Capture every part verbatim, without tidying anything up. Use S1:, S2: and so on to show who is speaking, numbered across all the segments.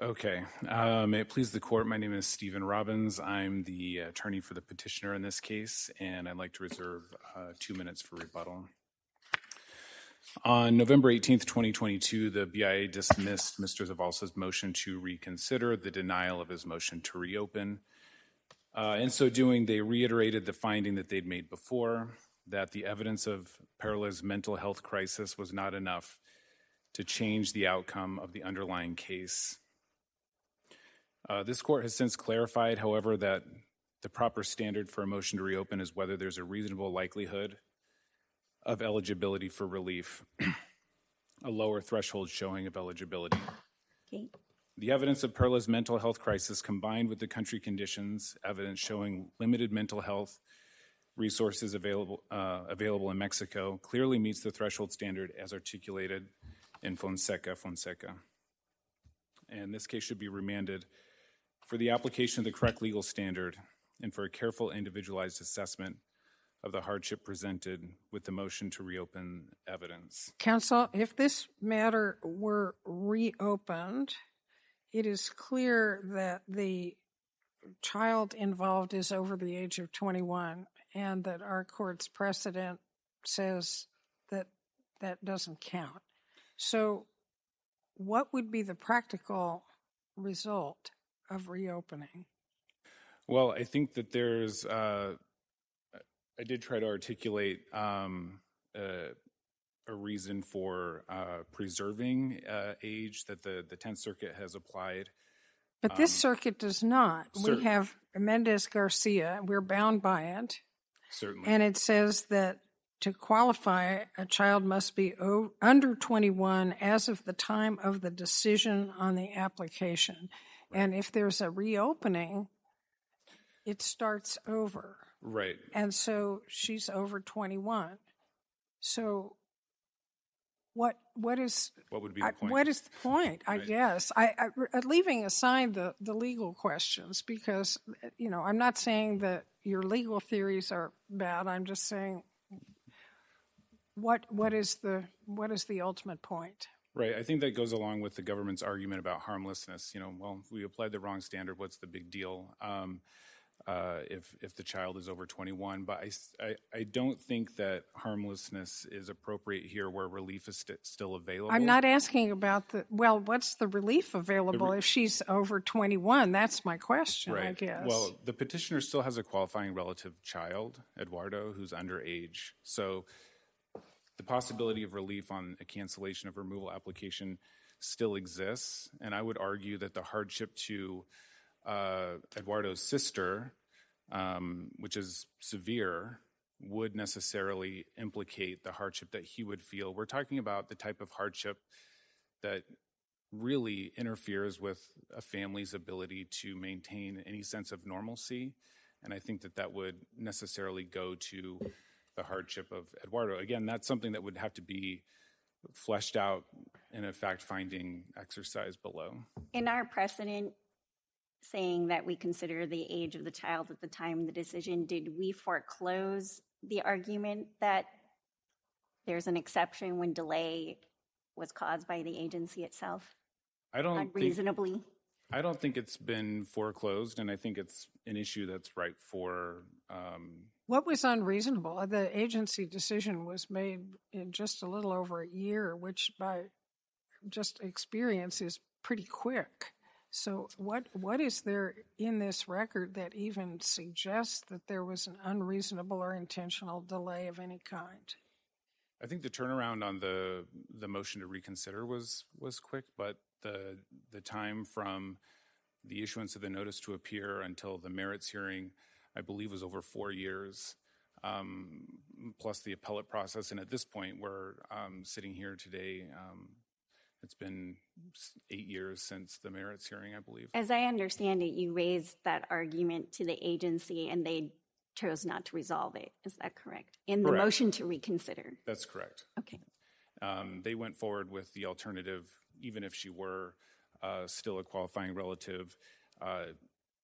S1: Okay. Uh, may it please the court, my name is Stephen Robbins. I'm the attorney for the petitioner in this case, and I'd like to reserve uh, two minutes for rebuttal. On November eighteenth, twenty twenty-two, the B I A dismissed Mister Zavalsa's motion to reconsider the denial of his motion to reopen. Uh, in so doing, they reiterated the finding that they'd made before, that the evidence of Perla's mental health crisis was not enough to change the outcome of the underlying case. Uh, this court has since clarified, however, that the proper standard for a motion to reopen is whether there's a reasonable likelihood of eligibility for relief, a lower threshold showing of eligibility.
S2: Okay.
S1: The evidence of Perla's mental health crisis combined with the country conditions, evidence showing limited mental health resources available, uh, available in Mexico, clearly meets the threshold standard as articulated in Fonseca Fonseca. And this case should be remanded for the application of the correct legal standard and for a careful individualized assessment of the hardship presented with the motion to reopen evidence.
S3: Counsel, if this matter were reopened, it is clear that the child involved is over the age of twenty-one and that our court's precedent says that that doesn't count. So what would be the practical result of reopening?
S1: Well, I think that there's, uh, I did try to articulate um, uh, a reason for uh, preserving uh, age that the, the Tenth Circuit has applied.
S3: But this
S1: um,
S3: circuit does not.
S1: Cer-
S3: we have Mendez-Garcia. We're bound by it.
S1: Certainly.
S3: And it says that to qualify, a child must be o- under twenty-one as of the time of the decision on the application. Right. And if there's a reopening, it starts over.
S1: Right.
S3: And so she's over twenty-one. So what what is
S1: what would be the
S3: I,
S1: point?
S3: What is the point? I
S1: right.
S3: guess I, I leaving aside the the legal questions, because you know I'm not saying that your legal theories are bad. I'm just saying what what is the what is the ultimate point?
S1: Right. I think that goes along with the government's argument about harmlessness. You know, well, if we applied the wrong standard, what's the big deal? Um, Uh, if if the child is over twenty-one. But I, I, I don't think that harmlessness is appropriate here where relief is st- still available.
S3: I'm not asking about the, well, what's the relief available
S1: re-
S3: if she's over twenty-one? That's my question,
S1: right.
S3: I guess.
S1: Well, the petitioner still has a qualifying relative child, Eduardo, who's underage. So the possibility of relief on a cancellation of removal application still exists. And I would argue that the hardship to Uh, Eduardo's sister, um, which is severe, would necessarily implicate the hardship that he would feel. We're talking about the type of hardship that really interferes with a family's ability to maintain any sense of normalcy. And I think that that would necessarily go to the hardship of Eduardo. Again, that's something that would have to be fleshed out in a fact-finding exercise below.
S2: In our precedent, saying that we consider the age of the child at the time of the decision, did we foreclose the argument that there's an exception when delay was caused by the agency itself?
S1: I don't
S2: unreasonably.
S1: Think, I don't think it's been foreclosed, and I think it's an issue that's ripe for. Um,
S3: what was unreasonable? The agency decision was made in just a little over a year, which by just experience is pretty quick. So what what is there in this record that even suggests that there was an unreasonable or intentional delay of any kind?
S1: I think the turnaround on the the motion to reconsider was was quick, but the the time from the issuance of the notice to appear until the merits hearing, I believe, was over four years, um, plus the appellate process. And at this point, we're um, sitting here today. Um, It's been eight years since the merits hearing, I believe.
S2: As I understand it, you raised that argument to the agency and they chose not to resolve it. Is that correct? In the
S1: Correct.
S2: motion to reconsider?
S1: That's correct.
S2: Okay.
S1: Um, they went forward with the alternative, even if she were uh, still a qualifying relative. Uh,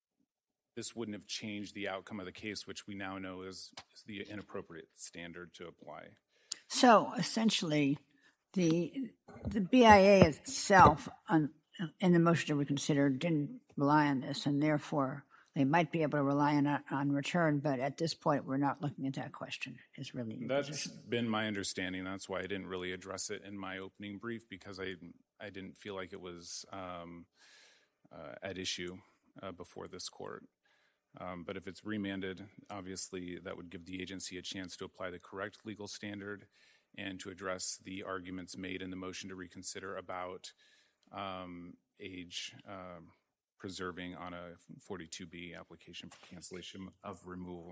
S1: this wouldn't have changed the outcome of the case, which we now know is, is the inappropriate standard to apply.
S4: So essentially, the the B I A itself, um, in the motion to reconsider didn't rely on this, and therefore they might be able to rely on it on return, but at this point we're not looking at that question. Is really your
S1: That's
S4: position.
S1: been my understanding. That's why I didn't really address it in my opening brief, because I I didn't feel like it was um, uh, at issue uh, before this court. Um, but if it's remanded, obviously that would give the agency a chance to apply the correct legal standard and to address the arguments made in the motion to reconsider about um, age um, preserving on a forty-two B application for cancellation of removal.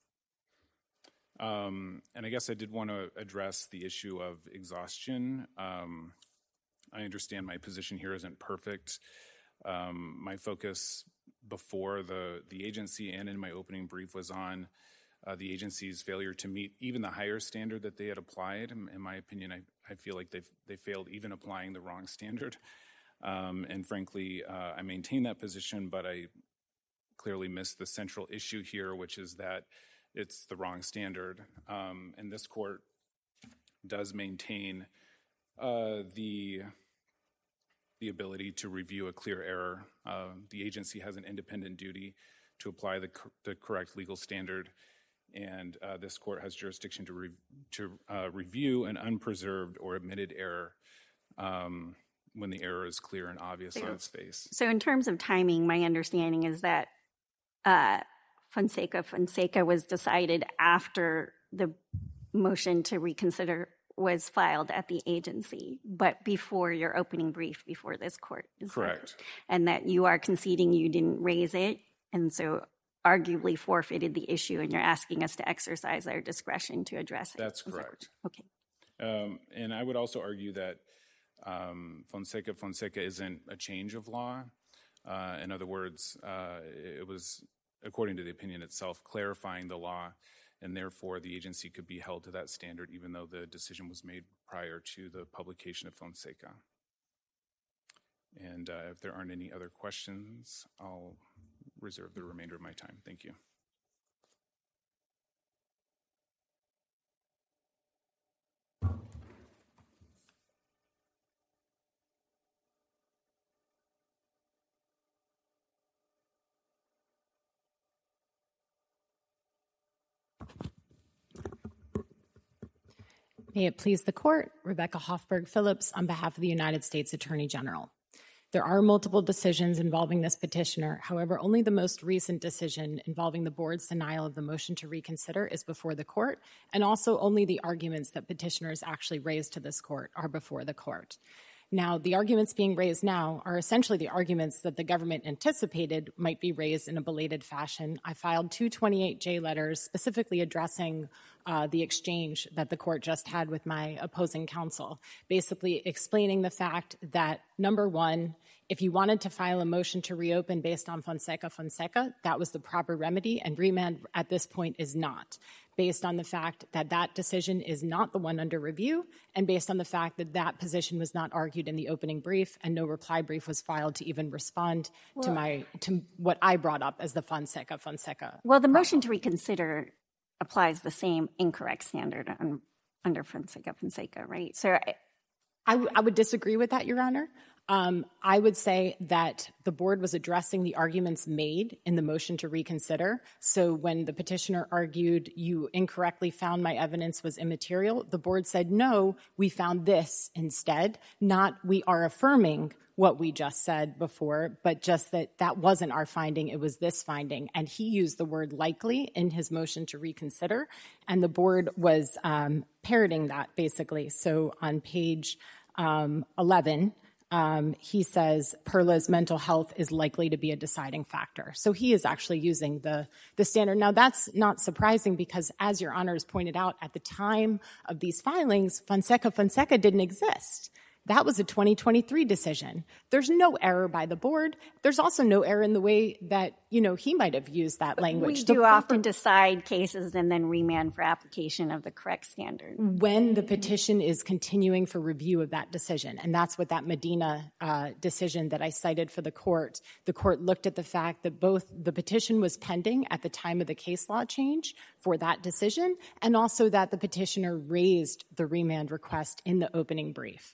S1: Um, and I guess I did want to address the issue of exhaustion. Um, I understand my position here isn't perfect. Um, my focus before the, the agency and in my opening brief was on uh, the agency's failure to meet even the higher standard that they had applied. In my opinion, I, I feel like they've, they failed even applying the wrong standard. Um, and frankly, uh, I maintain that position, but I clearly missed the central issue here, which is that it's the wrong standard. Um, and this court does maintain uh, the the ability to review a clear error. Uh, the agency has an independent duty to apply the, cor- the correct legal standard, and uh, this court has jurisdiction to, re- to uh, review an unpreserved or admitted error um, when the error is clear and obvious on its face.
S2: So in terms of timing, my understanding is that uh, Fonseca Fonseca was decided after the motion to reconsider was filed at the agency, but before your opening brief before this court. Is
S1: Correct.
S2: That, and that you are conceding you didn't raise it, and so arguably forfeited the issue, and you're asking us to exercise our discretion to address it.
S1: That's
S2: Is
S1: correct.
S2: That, okay.
S1: Um, and I would also argue that um, Fonseca Fonseca isn't a change of law. Uh, in other words, uh, it was, according to the opinion itself, clarifying the law, and therefore the agency could be held to that standard even though the decision was made prior to the publication of Fonseca. And uh, if there aren't any other questions, I'll reserve the remainder of my time. Thank you.
S5: May it please the court, Rebecca Hoffberg Phillips on behalf of the United States Attorney General. There are multiple decisions involving this petitioner. However, only the most recent decision involving the board's denial of the motion to reconsider is before the court, and also only the arguments that petitioners actually raised to this court are before the court. Now, the arguments being raised now are essentially the arguments that the government anticipated might be raised in a belated fashion. I filed two twenty-eight J letters specifically addressing uh, the exchange that the court just had with my opposing counsel, basically explaining the fact that, number one, if you wanted to file a motion to reopen based on Fonseca Fonseca, that was the proper remedy, and remand at this point is not, based on the fact that that decision is not the one under review, and based on the fact that that position was not argued in the opening brief, and no reply brief was filed to even respond well, to my to what I brought up as the Fonseca Fonseca.
S2: Well, the problem. Motion to reconsider applies the same incorrect standard on, under Fonseca Fonseca, right? So I,
S5: I, w- I would disagree with that, Your Honor. Um, I would say that the board was addressing the arguments made in the motion to reconsider. So when the petitioner argued you incorrectly found my evidence was immaterial, the board said, no, we found this instead, not we are affirming what we just said before, but just that that wasn't our finding, it was this finding. And he used the word likely in his motion to reconsider, and the board was um, parroting that basically. So on page um, eleven, Um, he says Perla's mental health is likely to be a deciding factor. So he is actually using the, the standard. Now, that's not surprising because, as Your Honors pointed out, at the time of these filings, Fonseca Fonseca didn't exist. That was a twenty twenty-three decision. There's no error by the board. There's also no error in the way that, you know, he might have used that language.
S2: We do the often decide cases and then remand for application of the correct standard.
S5: When the petition is continuing for review of that decision, and that's what that Medina uh, decision that I cited for the court, the court looked at the fact that both the petition was pending at the time of the case law change for that decision, and also that the petitioner raised the remand request in the opening brief.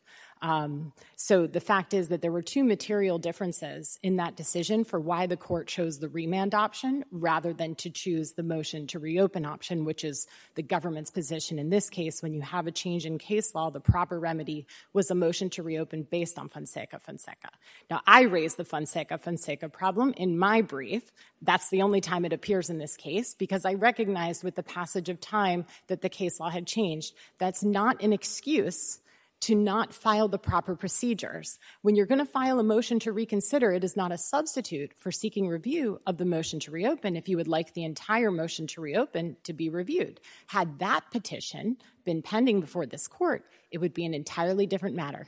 S5: Um, so the fact is that there were two material differences in that decision for why the court chose the remand option rather than to choose the motion to reopen option, which is the government's position in this case. When you have a change in case law, the proper remedy was a motion to reopen based on Fonseca Fonseca. Now, I raised the Fonseca Fonseca problem in my brief. That's the only time it appears in this case because I recognized with the passage of time that the case law had changed. That's not an excuse to not file the proper procedures. When you're going to file a motion to reconsider, it is not a substitute for seeking review of the motion to reopen if you would like the entire motion to reopen to be reviewed. Had that petition been pending before this court, it would be an entirely different matter.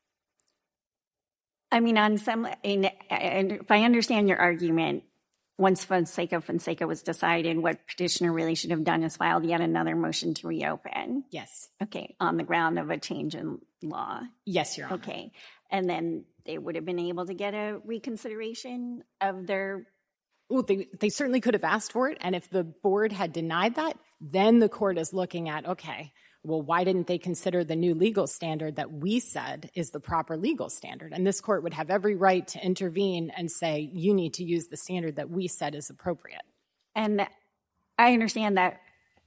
S2: I mean, on some, in, and if I understand your argument, once Fonseca Fonseca was decided, what petitioner really should have done is filed yet another motion to reopen.
S5: Yes.
S2: Okay, on the ground of a change in law.
S5: Yes, Your Honor.
S2: Okay, and then they would have been able to get a reconsideration of their...
S5: Well, they, they certainly could have asked for it, and if the board had denied that, then the court is looking at, okay, well, why didn't they consider the new legal standard that we said is the proper legal standard? And this court would have every right to intervene and say, you need to use the standard that we said is appropriate.
S2: And I understand that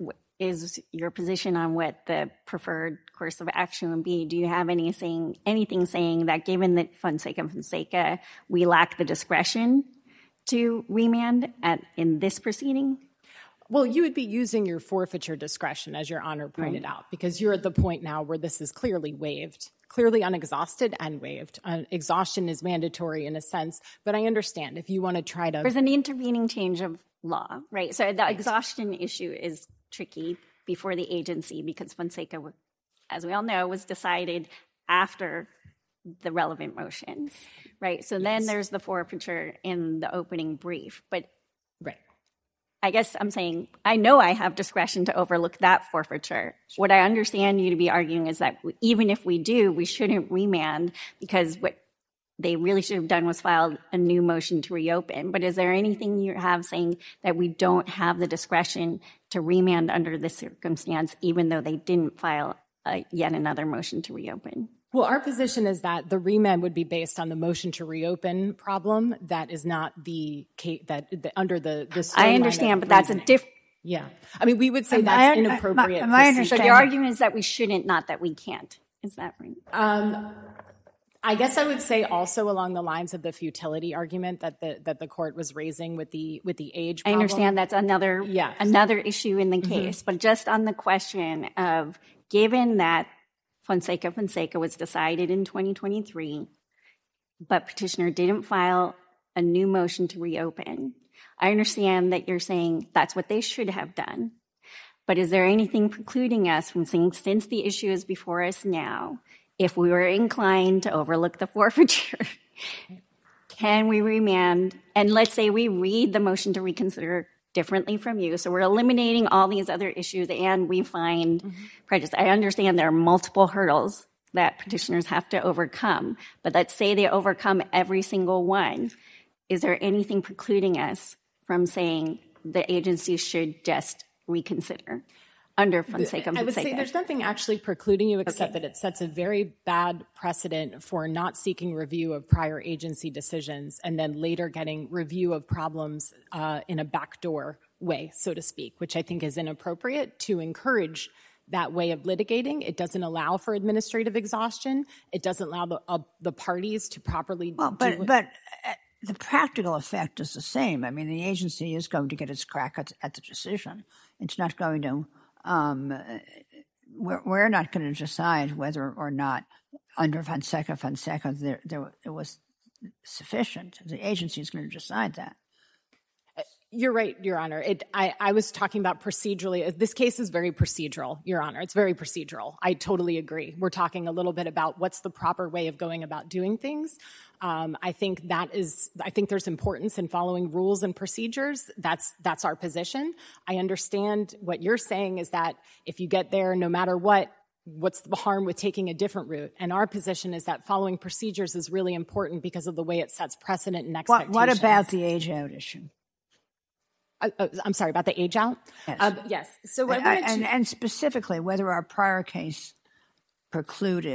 S2: is your position on what the preferred course of action would be. Do you have any saying, anything saying that given that Fonseca Fonseca, we lack the discretion to remand at, in this proceeding?
S5: Well, you would be using your forfeiture discretion, as Your Honor pointed right. out, because you're at the point now where this is clearly waived, clearly unexhausted and waived. Uh, exhaustion is mandatory in a sense, but I understand if you want to try to...
S2: There's an intervening change of law, right? So the exhaustion issue is tricky before the agency because Fonseca, as we all know, was decided after the relevant motions, right? So yes. Then there's the forfeiture in the opening brief, but...
S5: Right.
S2: I guess I'm saying, I know I have discretion to overlook that forfeiture. What I understand you to be arguing is that even if we do, we shouldn't remand because what they really should have done was filed a new motion to reopen. But is there anything you have saying that we don't have the discretion to remand under this circumstance, even though they didn't file a, yet another motion to reopen?
S5: Well, our position is that the remand would be based on the motion to reopen problem. That is not the case that the, under the, the
S2: I understand, but that's a different.
S5: Yeah. I mean, we would say that's
S2: I,
S5: inappropriate.
S2: My, my understanding. So your argument is that we shouldn't, not that we can't. Is that right?
S5: Um, I guess I would say also along the lines of the futility argument that the that the court was raising with the with the age problem.
S2: I understand that's another
S5: yes.
S2: another issue in the case, mm-hmm. but just on the question of given that Fonseca Fonseca was decided in twenty twenty-three, but petitioner didn't file a new motion to reopen. I understand that you're saying that's what they should have done, but is there anything precluding us from saying since the issue is before us now, if we were inclined to overlook the forfeiture, can we remand? And let's say we read the motion to reconsider differently from you. So we're eliminating all these other issues and we find mm-hmm. prejudice. I understand there are multiple hurdles that petitioners have to overcome, but let's say they overcome every single one. Is there anything precluding us from saying the agency should just reconsider under Fonseca Fonseca?
S5: I would say there's nothing actually precluding you except okay. that it sets a very bad precedent for not seeking review of prior agency decisions and then later getting review of problems uh, in a backdoor way, so to speak, which I think is inappropriate to encourage that way of litigating. It doesn't allow for administrative exhaustion. It doesn't allow the, uh, the parties to properly
S4: well, but,
S5: do
S4: but uh, the practical effect is the same. I mean, the agency is going to get its crack at, at the decision. It's not going to Um, we're, we're not going to decide whether or not under Fonseca Fonseca there, there it was sufficient. The agency is going to decide that.
S5: You're right, Your Honor. It, I, I was talking about procedurally. This case is very procedural, Your Honor. It's very procedural. I totally agree. We're talking a little bit about what's the proper way of going about doing things. Um, I think that is, I think there's importance in following rules and procedures. That's, that's our position. I understand what you're saying is that if you get there, no matter what, what's the harm with taking a different route? And our position is that following procedures is really important because of the way it sets precedent and expectations.
S4: What, what about the age out issue?
S5: Uh, uh, I'm sorry, about the age out?
S4: Yes.
S5: Uh, yes. So I
S4: and,
S5: wanted
S4: and,
S5: to...
S4: and specifically, whether our prior case precluded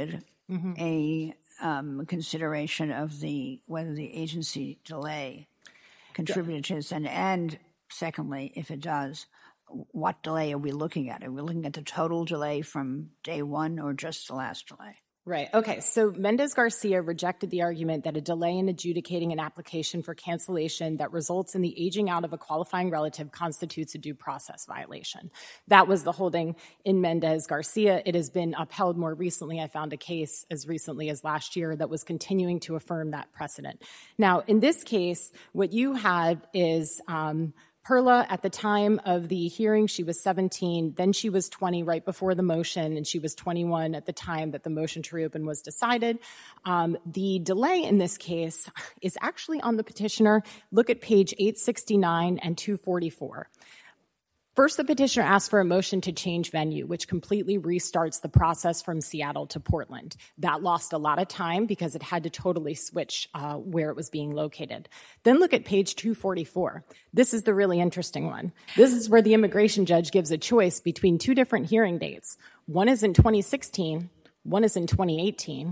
S4: mm-hmm. a um, consideration of the whether the agency delay contributed to this, and, and secondly, if it does, what delay are we looking at? Are we looking at the total delay from day one or just the last delay?
S5: Right. Okay. So Mendez-Garcia rejected the argument that a delay in adjudicating an application for cancellation that results in the aging out of a qualifying relative constitutes a due process violation. That was the holding in Mendez-Garcia. It has been upheld more recently. I found a case as recently as last year that was continuing to affirm that precedent. Now, in this case, what you had is um, Perla, at the time of the hearing, she was seventeen. Then she was twenty right before the motion, and she was twenty-one at the time that the motion to reopen was decided. Um, the delay in this case is actually on the petitioner. Look at page eight sixty-nine and two forty-four. First, the petitioner asked for a motion to change venue, which completely restarts the process from Seattle to Portland. That lost a lot of time because it had to totally switch uh, where it was being located. Then look at page two forty-four. This is the really interesting one. This is where the immigration judge gives a choice between two different hearing dates. One is in twenty sixteen, one is in twenty eighteen.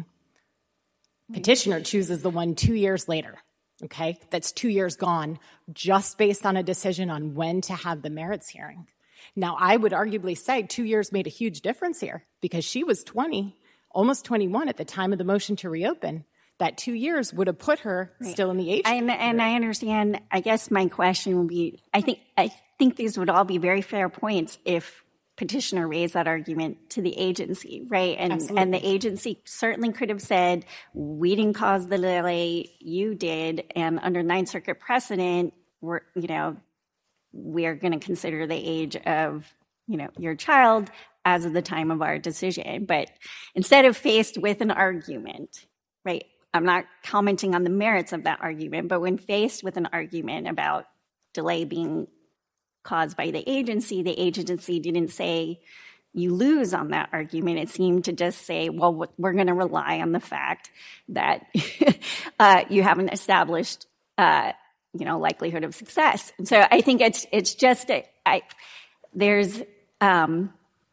S5: Petitioner chooses the one two years later. Okay, that's two years gone just based on a decision on when to have the merits hearing. Now, I would arguably say two years made a huge difference here because she was twenty, almost twenty-one at the time of the motion to reopen. That two years would have put her right. still in the age.
S2: And, and I understand. I guess my question would be, I think, I think these would all be very fair points if petitioner raised that argument to the agency, right? And Absolutely. and the agency certainly could have said, we didn't cause the delay, you did, and under Ninth Circuit precedent, we're, you know, we are going to consider the age of, you know, your child as of the time of our decision. But instead of faced with an argument, right, I'm not commenting on the merits of that argument, but when faced with an argument about delay being caused by the agency, the agency didn't say you lose on that argument. It seemed to just say, well, we're going to rely on the fact that uh, you haven't established, uh, you know, likelihood of success. And so I think it's it's just a, I there's um,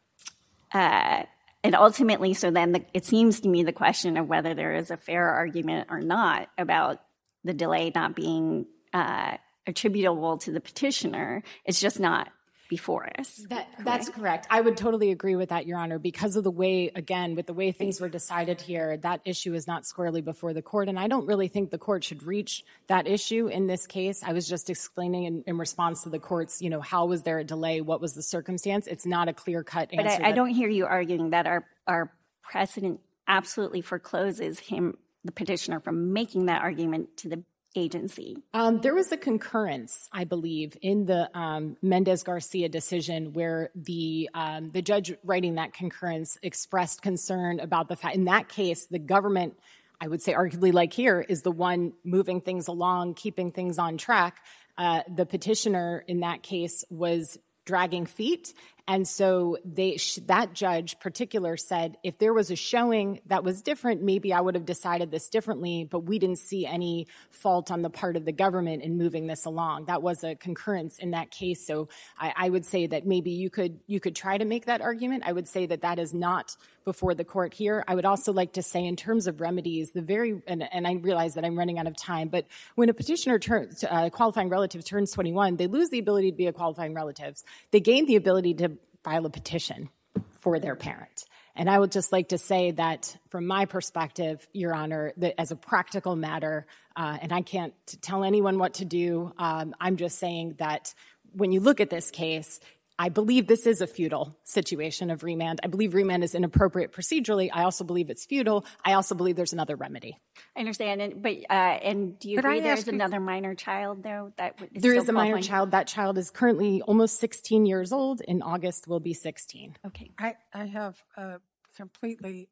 S2: uh, and ultimately, so then the, it seems to me the question of whether there is a fair argument or not about the delay not being uh, attributable to the petitioner, it's just not before us.
S5: That, that's correct. I would totally agree with that, Your Honor, because of the way, again, with the way things were decided here, that issue is not squarely before the court, and I don't really think the court should reach that issue in this case. I was just explaining in, in response to the court's, you know, how was there a delay, what was the circumstance? It's not a clear-cut answer.
S2: But I, I don't hear you arguing that our, our precedent absolutely forecloses him, the petitioner, from making that argument to the agency.
S5: Um, there was a concurrence, I believe, in the um, Mendez-Garcia decision where the um, the judge writing that concurrence expressed concern about the fact, in that case, the government, I would say arguably like here, is the one moving things along, keeping things on track. Uh, the petitioner in that case was dragging feet. And so they, that judge particular said, if there was a showing that was different, maybe I would have decided this differently, but we didn't see any fault on the part of the government in moving this along. That was a concurrence in that case. So I, I would say that maybe you could, you could try to make that argument. I would say that that is not before the court here. I would also like to say in terms of remedies, the very, and, and I realize that I'm running out of time, but when a petitioner turns, uh, qualifying relative turns twenty-one, they lose the ability to be a qualifying relative. They gain the ability to file a petition for their parent. And I would just like to say that from my perspective, Your Honor, that as a practical matter, uh, and I can't tell anyone what to do, um, I'm just saying that when you look at this case, I believe this is a futile situation of remand. I believe remand is inappropriate procedurally. I also believe it's futile. I also believe there's another remedy.
S2: I understand. And, but, uh, and do you
S3: But
S2: agree
S3: I
S2: there's
S3: ask you-
S2: another minor child, though? That is
S5: There
S2: still
S5: is a minor
S2: qualifying?
S5: child. That child is currently almost sixteen years old. In August will be sixteen.
S2: Okay.
S3: I, I have a completely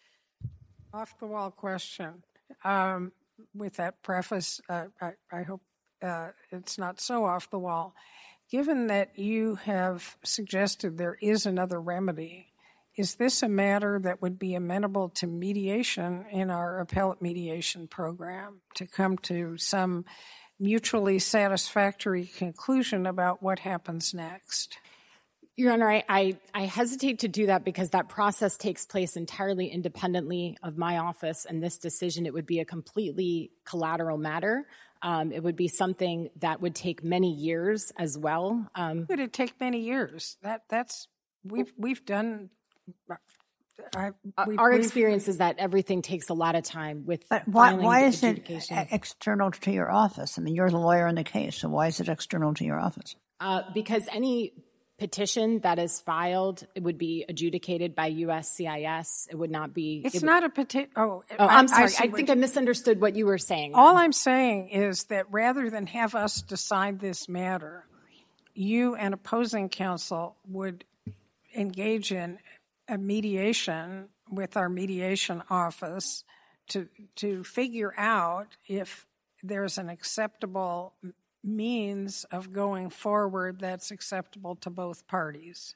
S3: off-the-wall question. Um, with that preface, uh, I, I hope uh, it's not so off-the-wall. Given that you have suggested there is another remedy, is this a matter that would be amenable to mediation in our appellate mediation program to come to some mutually satisfactory conclusion about what happens next?
S5: Your Honor, I, I, I hesitate to do that because that process takes place entirely independently of my office and this decision. It would be a completely collateral matter. Um, it would be something that would take many years as well. Um,
S3: would it take many years? That that's we've we've done. I, we've,
S5: our
S3: we've,
S5: experience is that everything takes a lot of time with
S4: But why,
S5: filing
S4: why
S5: the
S4: is it
S5: adjudication.
S4: external to your office? I mean, you're the lawyer in the case, so why is it external to your office?
S5: Uh, because any petition that is filed, it would be adjudicated by U S C I S. It would not be.
S3: It's
S5: it would,
S3: not a petition. Oh,
S5: oh,
S3: I,
S5: I'm sorry.
S3: I,
S5: I,
S3: see
S5: think
S3: what
S5: I misunderstood what you were saying.
S3: All I'm saying is that rather than have us decide this matter, you and opposing counsel would engage in a mediation with our mediation office to to figure out if there's an acceptable means of going forward that's acceptable to both parties.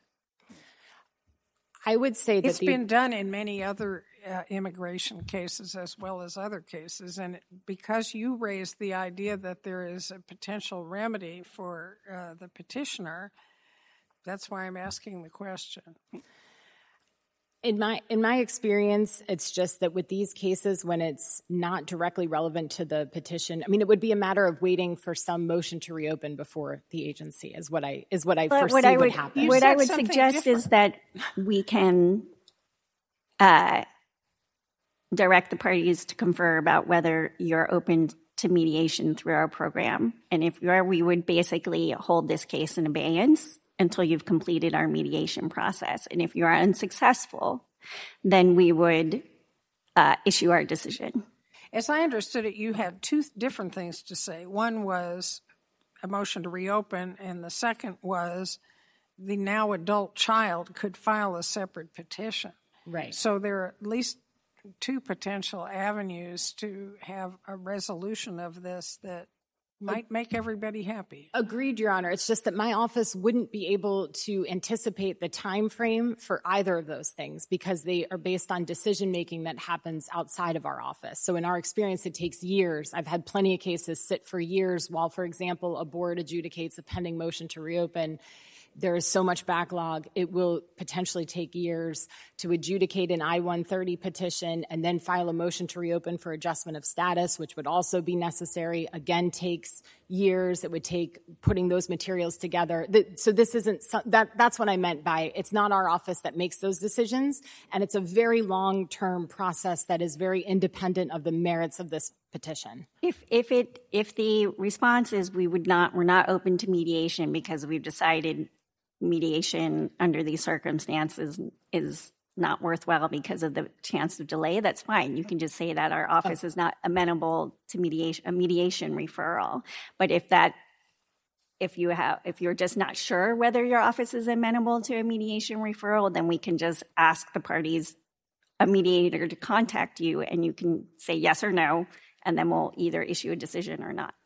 S5: I would say that
S3: It's
S5: the,
S3: been done in many other uh, immigration cases as well as other cases, and because you raised the idea that there is a potential remedy for uh, the petitioner, that's why I'm asking the question.
S5: In my in my experience, it's just that with these cases, when it's not directly relevant to the petition, I mean, it would be a matter of waiting for some motion to reopen before the agency. Is what I is what I
S2: But
S5: foresee
S2: what I
S5: would
S2: would,
S5: happen.
S2: what I
S3: said
S2: would
S3: something
S2: suggest
S3: different.
S2: is that we can uh, direct the parties to confer about whether you're open to mediation through our program. And if you are, we would basically hold this case in abeyance until you've completed our mediation process. And if you are unsuccessful, then we would uh, issue our decision.
S3: As I understood it, you had two different things to say. One was a motion to reopen, and the second was the now adult child could file a separate petition.
S5: Right.
S3: So there are at least two potential avenues to have a resolution of this that might make everybody happy.
S5: Agreed, Your Honor. It's just that my office wouldn't be able to anticipate the time frame for either of those things because they are based on decision making that happens outside of our office. So in our experience, it takes years. I've had plenty of cases sit for years while, for example, a board adjudicates a pending motion to reopen. There is so much backlog, it will potentially take years to adjudicate an I one thirty petition and then file a motion to reopen for adjustment of status, which would also be necessary. Again, takes years. It would take putting those materials together. So this isn't, that. that's what I meant by it's not our office that makes those decisions, and it's a very long-term process that is very independent of the merits of this petition.
S2: If if it if the response is we would not we're not open to mediation because we've decided mediation under these circumstances is not worthwhile because of the chance of delay, that's fine. You can just say that our office is not amenable to mediation a mediation referral. But if that if you have if you're just not sure whether your office is amenable to a mediation referral, then we can just ask the parties, a mediator, to contact you, and you can say yes or no, and then we'll either issue a decision or not.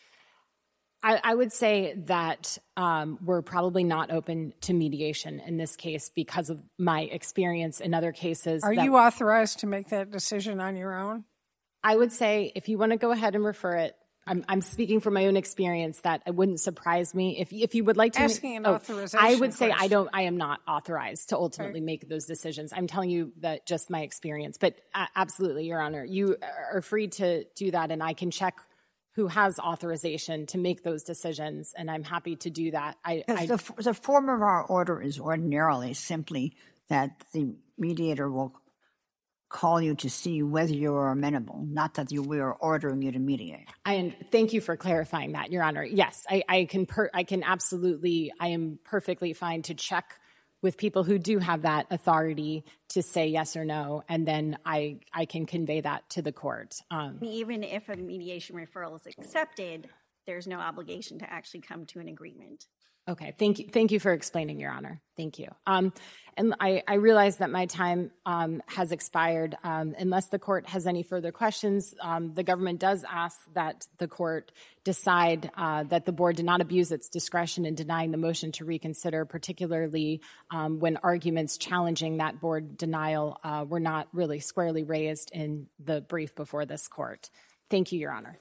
S5: I, I would say that um, we're probably not open to mediation in this case because of my experience in other cases.
S3: Are
S5: that
S3: you authorized to make that decision on your own?
S5: I would say if you want to go ahead and refer it, I'm, I'm speaking from my own experience that it wouldn't surprise me. If if you would like to
S3: Asking an
S5: oh,
S3: authorization
S5: I would say I
S3: question.
S5: don't. I am not authorized to ultimately
S3: Okay.
S5: make those decisions. I'm telling you that just my experience. But uh, absolutely, Your Honor, you are free to do that, and I can check who has authorization to make those decisions, and I'm happy to do that. I, I
S4: The, the form of our order is ordinarily simply that the mediator will call you to see whether you are amenable, not that you, we are ordering you to mediate.
S5: And thank you for clarifying that, Your Honor. Yes, I, I can. Per, I can absolutely. I am perfectly fine to check with people who do have that authority to say yes or no, and then I I can convey that to the court. Um,
S2: Even if a mediation referral is accepted, there's no obligation to actually come to an agreement.
S5: Okay, thank you. Thank you for explaining, Your Honor. Thank you. Um, and I, I realize that my time um, has expired. Um, unless the court has any further questions, um, the government does ask that the court decide uh, that the board did not abuse its discretion in denying the motion to reconsider, particularly um, when arguments challenging that board denial uh, were not really squarely raised in the brief before this court. Thank you, Your Honor.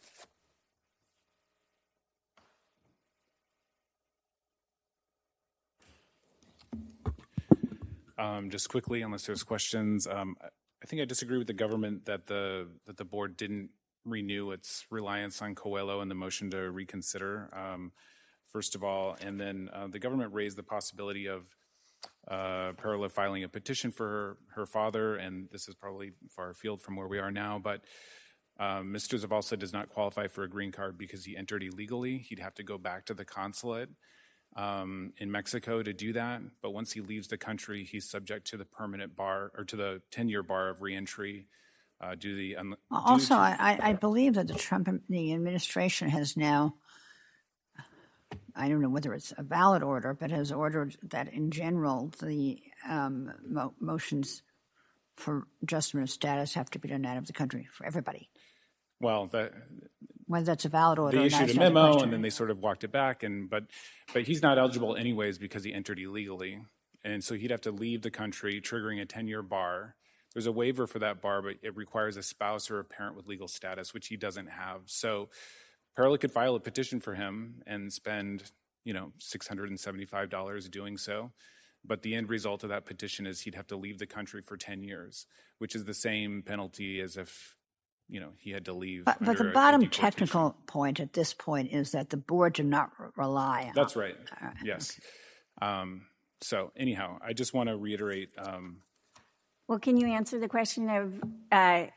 S1: Um, just quickly, unless there's questions, um, I think I disagree with the government that the that the board didn't renew its reliance on Coelho and the motion to reconsider. Um, first of all, and then uh, the government raised the possibility of uh, Perla filing a petition for her, her father, and this is probably far afield from where we are now, but um, Mister Zavalsa does not qualify for a green card because he entered illegally. He'd have to go back to the consulate um, in Mexico to do that, but once he leaves the country, he's subject to the permanent bar, or to the ten-year bar of reentry. Uh, due to the un-
S4: Also,
S1: due to-
S4: I, I believe that the Trump the administration has now, I don't know whether it's a valid order, but has ordered that in general the um, mo- motions for adjustment of status have to be done out of the country for everybody.
S1: Well, that,
S4: Whether that's a valid order
S1: they
S4: or not
S1: issued
S4: is
S1: a
S4: another
S1: memo,
S4: question.
S1: and then they sort of walked it back. And but but he's not eligible anyways because he entered illegally, and so he'd have to leave the country, triggering a ten-year bar. There's a waiver for that bar, but it requires a spouse or a parent with legal status, which he doesn't have. So Perla could file a petition for him and spend, you know, six hundred seventy-five dollars doing so. But the end result of that petition is he'd have to leave the country for ten years, which is the same penalty as if, you know, he had to leave.
S4: But, but
S1: under
S4: the
S1: a- a
S4: bottom
S1: deportation.
S4: technical point at this point is that the board did not re- rely on.
S1: That's right. Yes. Um, so anyhow, I just want to reiterate. Um,
S2: Well, can you answer the question of, uh,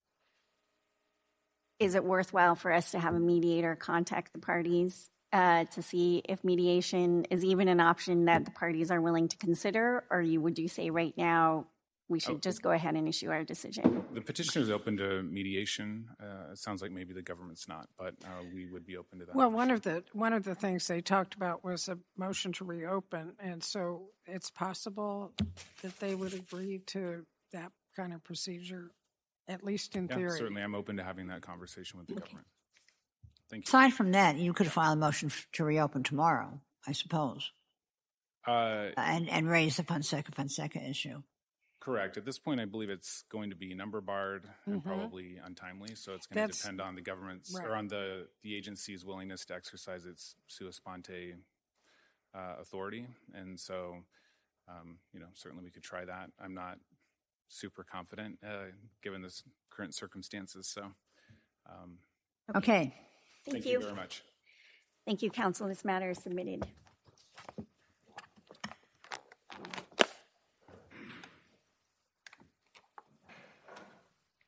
S2: is it worthwhile for us to have a mediator contact the parties uh, to see if mediation is even an option that the parties are willing to consider? Or you would you say right now we should
S1: Oh.
S2: just go ahead and issue our decision?
S1: the petitioner is open to mediation. Uh, it sounds like maybe the government's not, but uh, we would be open to that.
S3: Well, one of the one of the things they talked about was a motion to reopen, and so it's possible that they would agree to that kind of procedure, at least in
S1: yeah,
S3: theory.
S1: certainly, I'm open to having that conversation with the government. Thank you.
S4: Aside from that, you could file a motion f- to reopen tomorrow, I suppose,
S1: Uh,
S4: and, and raise the Fonseca Fonseca issue.
S1: correct. At this point, I believe it's going to be number barred and
S3: Mhm.
S1: probably untimely. So it's going to
S3: That's-
S1: depend on the government's
S3: right.
S1: or on the the agency's willingness to exercise its sua sponte uh, authority. And so, um, you know, certainly we could try that. I'm not super confident uh, given the s- current circumstances. So, um,
S4: Okay.
S2: Thank
S1: thank
S2: you.
S1: you very much.
S2: Thank you, counsel. This matter is submitted.